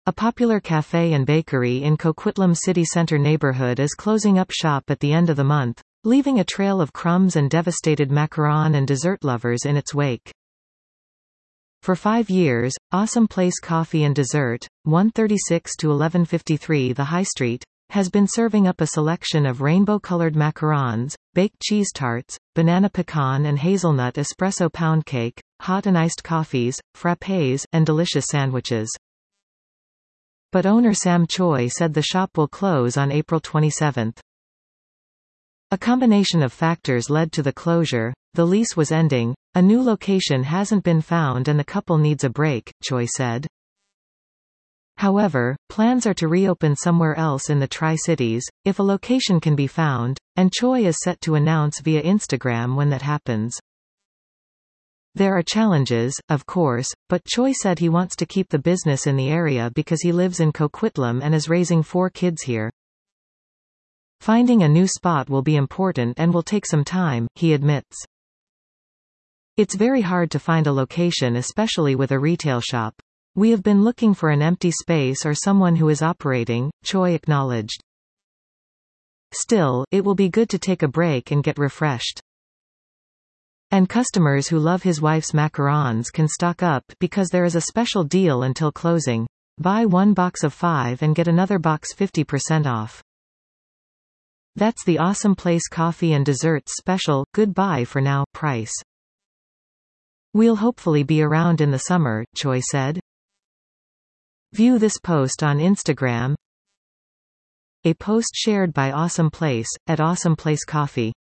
A popular cafe and bakery in Coquitlam city center neighborhood is closing up shop at the end of the month, leaving a trail of crumbs and devastated macaron and dessert lovers in its wake. For 5 years, Awesome Place Coffee and Dessert, 136 to 1153 The High Street, has been serving up a selection of rainbow-colored macarons, baked cheese tarts, banana pecan and hazelnut espresso pound cake, hot and iced coffees, frappés, and delicious sandwiches. But owner Sam Choi said the shop will close on April 27. A combination of factors led to the closure. The lease was ending, a new location hasn't been found and the couple needs a break, Choi said. However, plans are to reopen somewhere else in the Tri-Cities, if a location can be found, and Choi is set to announce via Instagram when that happens. There are challenges, of course, but Choi said he wants to keep the business in the area because he lives in Coquitlam and is raising 4 kids here. Finding a new spot will be important and will take some time, he admits. It's very hard to find a location, especially with a retail shop. We have been looking for an empty space or someone who is operating, Choi acknowledged. Still, it will be good to take a break and get refreshed. And customers who love his wife's macarons can stock up because there is a special deal until closing. Buy 1 box of 5 and get another box 50% off. That's the Awesome Place Coffee and Desserts special, goodbye for now, price. We'll hopefully be around in the summer, Choi said. View this post on Instagram. A post shared by Awesome Place, at Awesome Place Coffee.